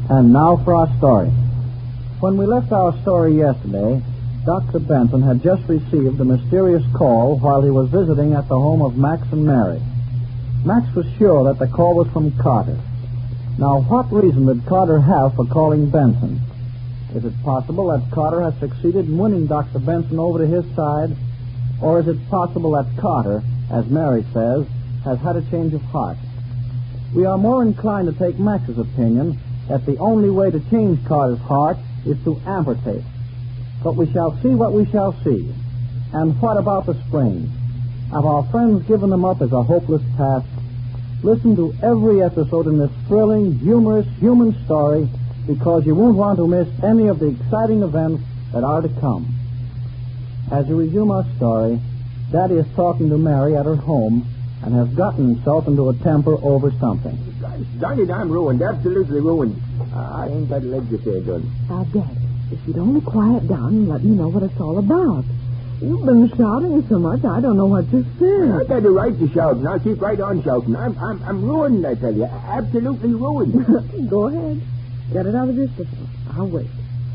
And now for our story. When we left our story yesterday, Dr. Benson had just received a mysterious call while he was visiting at the home of Max and Mary. Max was sure that the call was from Carter. Now, what reason did Carter have for calling Benson? Is it possible that Carter has succeeded in winning Dr. Benson over to his side? Or is it possible that Carter, as Mary says, has had a change of heart? We are more inclined to take Max's opinion that the only way to change Carter's heart is to amputate. But we shall see what we shall see. And what about the Springs? Have our friends given them up as a hopeless task? Listen to every episode in this thrilling, humorous, human story, because you won't want to miss any of the exciting events that are to come. As we resume our story, Daddy is talking to Mary at her home and has gotten himself into a temper over something. Darn it, I'm ruined, absolutely ruined. I ain't got legs to say good. Now, Daddy, if you'd only quiet down and let me know what it's all about. You've been shouting so much, I don't know what to say. I got the right to shout, and I'll keep right on shouting. I'm ruined, I tell you. Absolutely ruined. Go ahead. Get it out of your system. I'll wait.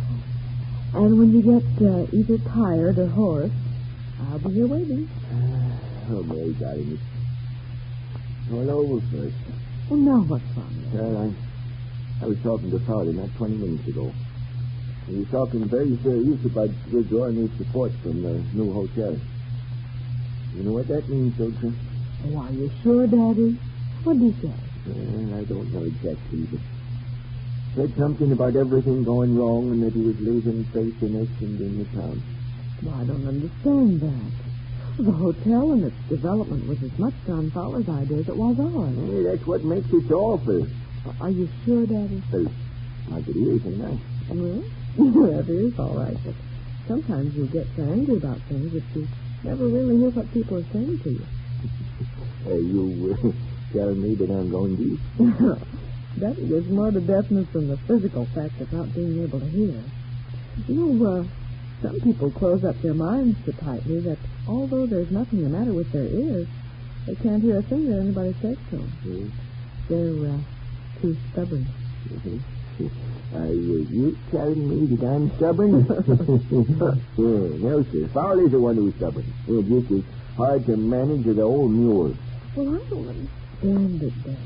And when you get either tired or hoarse, I'll be here waiting. Oh, Mary, darling, it's all over first. Well, now what's wrong? Well, I was talking to Fowler not 20 minutes ago. He was talking very serious about withdrawing his support from the new hotel. You know what that means, don't you? Oh, are you sure, Daddy? What did he say? Well, I don't know exactly, but said something about everything going wrong and that he was losing faith in us and in the town. Well, I don't understand that. The hotel and its development was as much John Fowler's idea as it was ours. Hey, that's what makes it so awful. Are you sure, Daddy? Well, I could hear it, and I... Well, that is all right, but sometimes you get so angry about things that you never really hear what people are saying to you. You telling me that I'm going deep? That is more the deafness than the physical fact of not being able to hear. You know, some people close up their minds so tightly that although there's nothing the matter with their ears, they can't hear a thing that anybody says to them. Mm-hmm. They're too stubborn. Mm-hmm. You telling me that I'm stubborn? No, sir. Fowler's the one who's stubborn. It's just as hard to manage as the old mule. Well, I don't understand it, Daddy.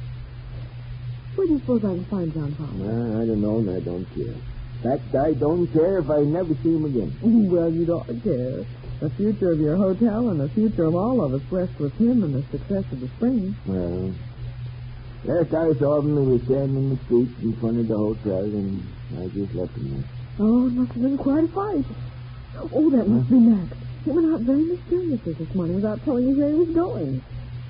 Where do you suppose I can find John Fowler? I don't know, and I don't care. In fact, I don't care if I never see him again. Well, you don't care. The future of your hotel and the future of all of us rests with him and the success of the Springs. Well, last I saw him, he was standing in the street in front of the hotel, and I just left him there. Oh, it must have been quite a fight. Oh, that must be Max. He went out very mysteriously this morning without telling you where he was going.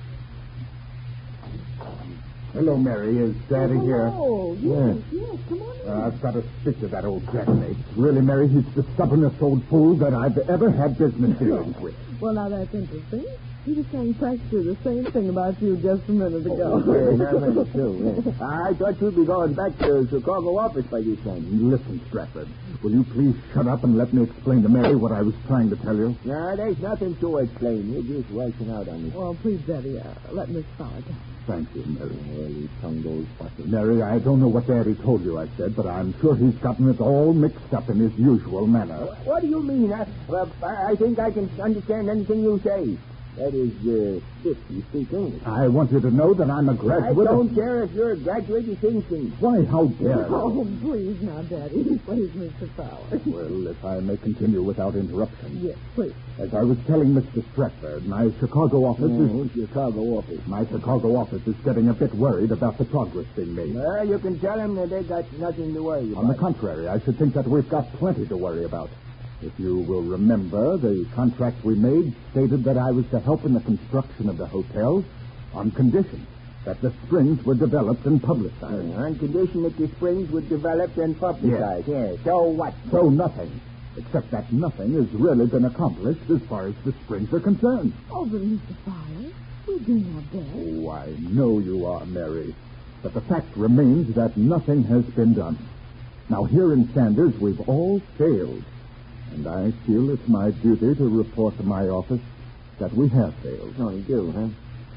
Hello, Mary. Is Daddy here? Oh, yes, come on in. I've got to speak to that old jackanapes. Really, Mary, he's the stubbornest old fool that I've ever had business dealings with. Well, now that's interesting. He was saying practically the same thing about you just a minute ago. That's true. Yeah. I thought you'd be going back to the Chicago office by this time. Listen, Stratford, will you please shut up and let me explain to Mary what I was trying to tell you? No, there's nothing to explain. You're just washing out on me. Well, please, Daddy, let Miss Fowler talk. Thank you, Mary. Well, his tongue goes fussy. Mary, I don't know what Daddy told you, I said, but I'm sure he's gotten it all mixed up in his usual manner. What do you mean? I think I can understand anything you say. That is, if you speak English. I want you to know that I'm a graduate. I don't care if you're a graduate, you sing things. Why, how dare you? Oh, please now, Daddy. Please, Mr. Fowler. Well, if I may continue without interruption. Yes, please. As I was telling Mr. Stratford, my Chicago office Chicago office. My Chicago office is getting a bit worried about the progress being made. Well, you can tell them that they got nothing to worry about. On the contrary, I should think that we've got plenty to worry about. If you will remember, the contract we made stated that I was to help in the construction of the hotel on condition that the Springs were developed and publicized. On condition that the Springs were developed and publicized. Yes. So what? So nothing. Except that nothing has really been accomplished as far as the Springs are concerned. Oh, but Mr. Fowler, we're doing our best. Oh, I know you are, Mary. But the fact remains that nothing has been done. Now, here in Sanders, we've all failed. And I feel it's my duty to report to my office that we have failed. Oh, you do, huh?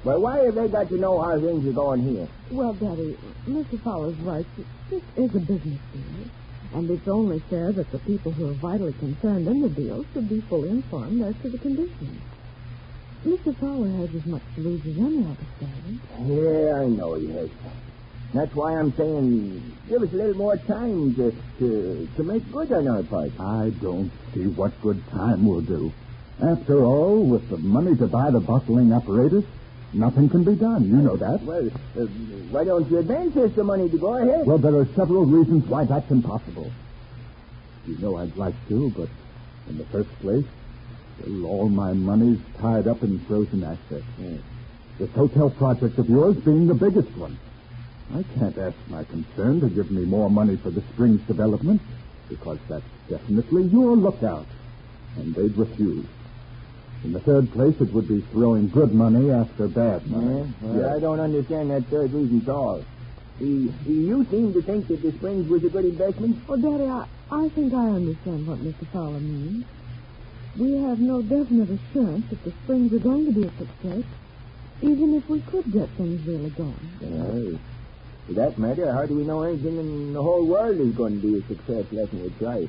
Well, why have they got to know how things are going here? Well, Daddy, Mr. Fowler's right. This is a business deal. And it's only fair that the people who are vitally concerned in the deal should be fully informed as to the conditions. Mr. Fowler has as much to lose as any of us, Daddy. Yeah, I know he has. That's why I'm saying give us a little more time to make good on our part. I don't see what good time will do. After all, with the money to buy the bottling apparatus, nothing can be done. You know that. Well, why don't you advance us the money to go ahead? Well, there are several reasons why that's impossible. You know I'd like to, but in the first place, well, all my money's tied up in frozen assets. Yeah. This hotel project of yours being the biggest one. I can't ask my concern to give me more money for the Springs development, because that's definitely your lookout, and they'd refuse. In the third place, it would be throwing good money after bad money. Yeah? Well, I don't understand that third reason at all. You seem to think that the Springs was a good investment. Well, Daddy, I think I understand what Mr. Fowler means. We have no definite assurance that the Springs are going to be a success, even if we could get things really going. Well, for that matter, how do we know anything in the whole world is going to be a success unless we try?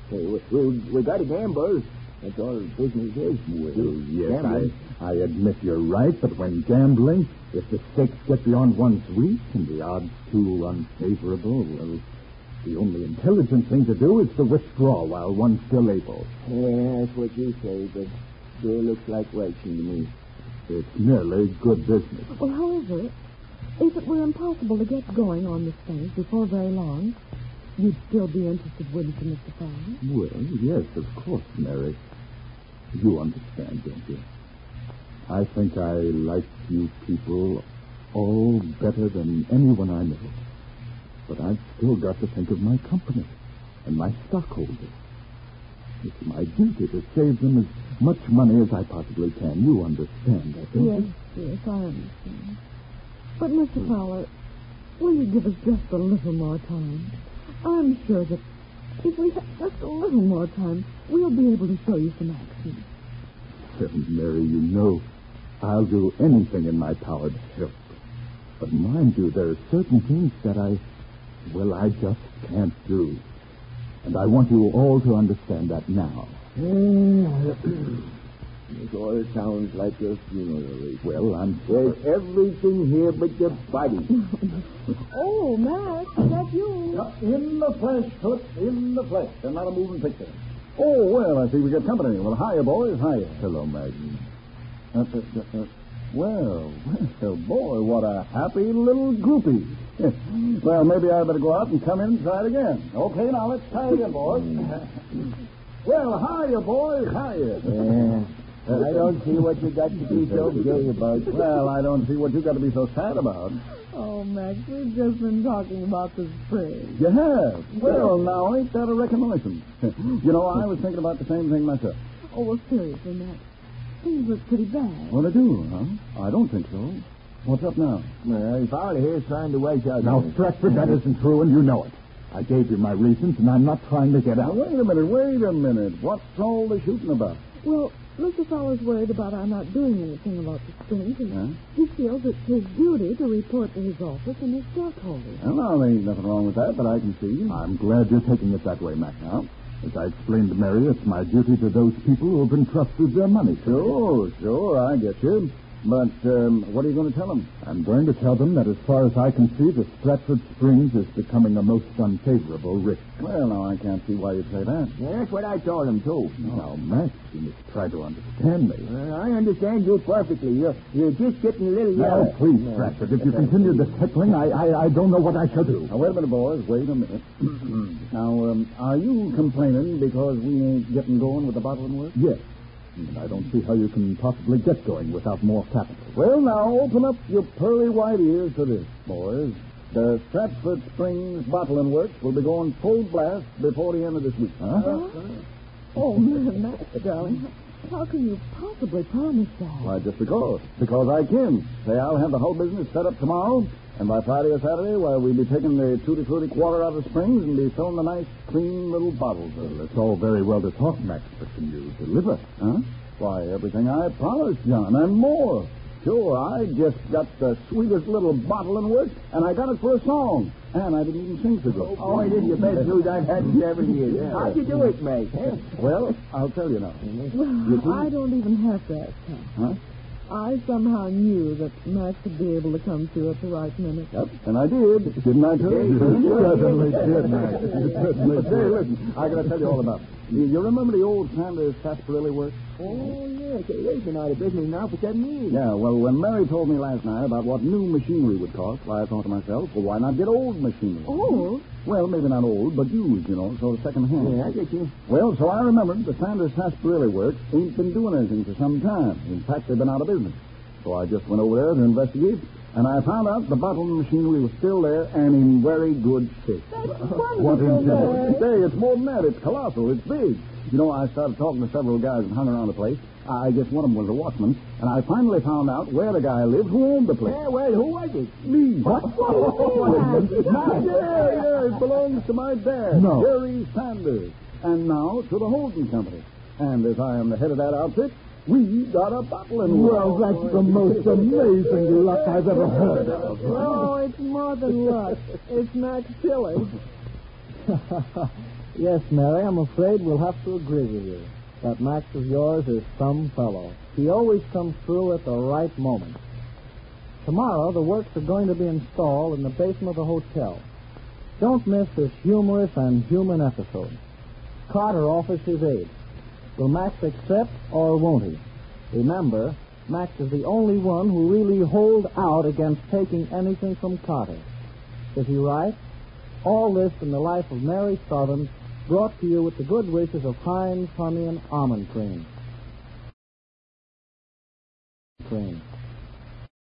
We got to gamble. That's all business is. Well, yes, I admit you're right, but when gambling, if the stakes get beyond one's reach and the odds too unfavorable, well, the only intelligent thing to do is to withdraw while one's still able. Yeah, that's what you say, but it looks like racing to me. It's merely good business. Well, however, if it were impossible to get going on this thing before very long, you'd still be interested, wouldn't you, Mr. Fowler? Well, yes, of course, Mary. You understand, don't you? I think I like you people all better than anyone I know. But I've still got to think of my company and my stockholders. It's my duty to save them as much money as I possibly can. You understand that, don't you? Yes, I understand. But, Mr. Fowler, will you give us just a little more time? I'm sure that if we have just a little more time, we'll be able to show you some action. Mary, you know I'll do anything in my power to help. But mind you, there are certain things that I just can't do. And I want you all to understand that now. It all sounds like a funeral. Well, There's everything here but your body. Oh, Max, is that you? In the flesh, Toots, in the flesh. They're not a moving picture. Oh, well, I see we got company. Well, hiya, boys, hiya. Hello, Maggie. Well, boy, what a happy little groupie. Well, maybe I better go out and come in and try it again. Okay, now let's try it again, boys. Well, hiya, boys, hiya. Yeah. I don't see what you got to be so gay about. Well, I don't see what you got to be so sad about. Oh, Max, we've just been talking about the spring. You have? Well, now, ain't that a reconnaissance? You know, I was thinking about the same thing myself. Oh, well, seriously, Max, things look pretty bad. Well, they do, huh? I don't think so. What's up now? Well, Fowler here's trying to wash out. Now, Stratford, that isn't true, and you know it. I gave you my reasons, and I'm not trying to get out. Now, wait a minute. What's all the shooting about? Well, Mr. Fowler's worried about our not doing anything about the Springs, and Huh? he feels it's his duty to report to his office and his stockholders. Well, now, there ain't nothing wrong with that, but I can see. I'm glad you're taking it that way, Mac. Now, as I explained to Mary, it's my duty to those people who have been trusted their money. Sure, I get you. But what are you going to tell them? I'm going to tell them that as far as I can see, the Stratford Springs is becoming a most unfavorable risk. Well, now, I can't see why you'd say that. Yeah, that's what I told him, too. Now, Max, you must try to understand me. I understand you perfectly. You're just getting a little Now, yellow. please, Stratford, if you continue this heckling, I don't know what I shall do. Now, wait a minute, boys. Wait a minute. Now, are you complaining because we ain't getting going with the bottling work? Yes. And I don't see how you can possibly get going without more capital. Well, now, open up your pearly white ears to this, boys. The Stratford Springs bottling works will be going full blast before the end of this week. Huh? Oh, Max, darling, how can you possibly promise that? Why, just because. Because I can. Say, I'll have the whole business set up tomorrow, and by Friday or Saturday, we'll be taking the tutti frutti quarter out of the Springs and be filling the nice, clean little bottles. Well, it's all very well to talk, Max, but can you deliver? Huh? Why, everything I promised, John, and more. Sure, I just got the sweetest little bottle in work, and I got it for a song. And I didn't even sing so good. Oh, I did your best news I've had in 7 years. Yeah. How'd you do it, mate? Huh? Well, I'll tell you now. Well, I don't even have to ask him. Huh? I somehow knew that Max would be able to come through at the right minute. Yep, and I did. Didn't I, too? You certainly did, Max. You certainly did. Say, listen, I got to tell you all about it. You remember the old Sanders sarsaparilla works? Oh, yes. They've been out of business now for 7 years. Yeah, well, when Mary told me last night about what new machinery would cost, I thought to myself, well, why not get old machinery? Old? Well, maybe not old, but used, so second-hand. Yeah, I get you. Well, so I remembered the Sanders sarsaparilla works ain't been doing anything for some time. In fact, they've been out of business. So I just went over there to investigate, and I found out the bottling machinery was still there and in very good shape. That's What wonderful, in Say, it's more than that. It's colossal. It's big. I started talking to several guys that hung around the place. I guess one of them was a watchman, and I finally found out where the guy lived who owned the place. Yeah, well, who was it? Me. What? Yeah, it belongs to my dad, No. Jerry Sanders, and now to the Holden Company. And as I am the head of that outfit, we got a bottling. Well, that's the most amazing luck I've ever heard of. Oh, it's more than luck. It's Max Tilly. Yes, Mary, I'm afraid we'll have to agree with you. That Max of yours is some fellow. He always comes through at the right moment. Tomorrow, the works are going to be installed in the basement of the hotel. Don't miss this humorous and human episode. Carter offers his aid. Will Max accept or won't he? Remember, Max is the only one who really holds out against taking anything from Carter. Is he right? All this in the life of Mary Southern, brought to you with the good wishes of Heinz Honey and Almond Cream.